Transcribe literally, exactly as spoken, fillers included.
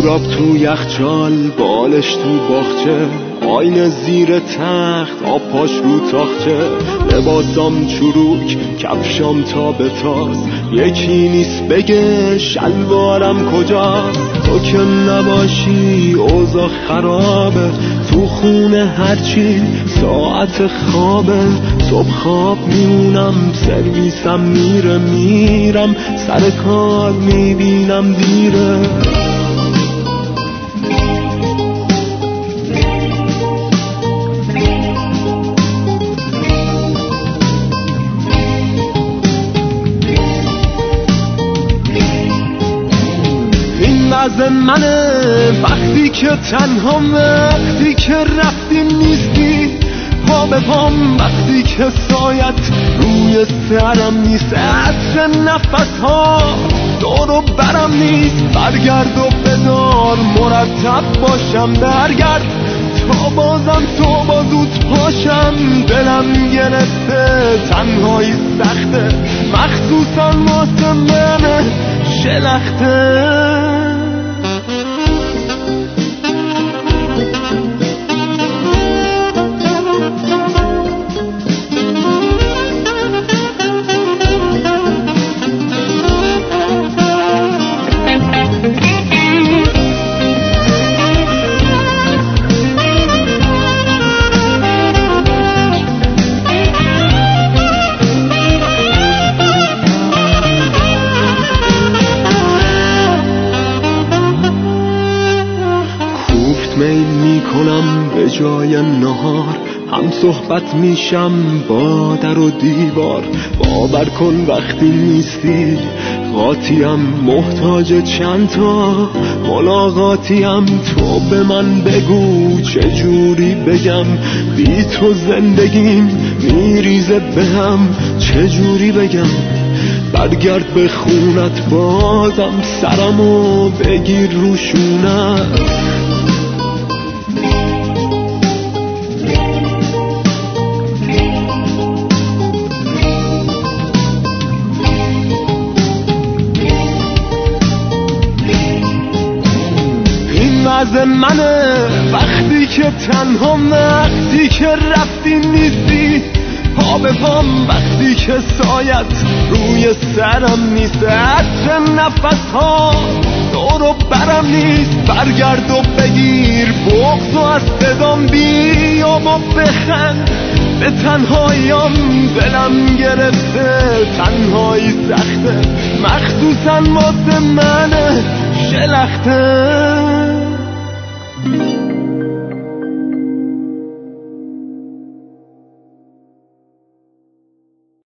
جوراب تو یخچال، بالش تو باغچه، آینه زیر تخت، آب پاش رو تاخچه، لباسام چروک، کفشام تا به تاز، یکی نیست بگه شلوارم کجاست. تو که نباشی اوضاع خرابه، تو خونه هرچی ساعت خوابه. صبح خواب میونم، سرویسم میره، میرم سر کار، میبینم دیره. از منه وقتی که تنها، وقتی که رفتی نیستی پا به پام، وقتی که سایت روی سرم نیست، عطر نفس ها دور و برم نیست. برگرد و بدار مرتب باشم، برگرد تا بازم تو با زود پاشم. دلم گرفته تنهایی سخته، مخصوصا واسه من شلخته. میل میکنم به جای نهار، هم صحبت میشم با در و دیوار. باور کن وقتی نیستی قاطیم، محتاج چند تا ملاقاتیم. تو به من بگو چجوری بگم، بی تو زندگیم میریزه بهم. چجوری بگم برگرد به خونت، بازم سرمو بگیر روشونت. از منه وقتی که تنها، وقتی که رفتی نیستی پا به پام، وقتی که سایت روی سرم نیست، عطر نفس ها دور و برم نیست. برگرد و بگیر بغض و از صدام بیا و بخند به تنهاییم. دلم گرفته تنهایی سخته، مخصوصا واسه من شلخته.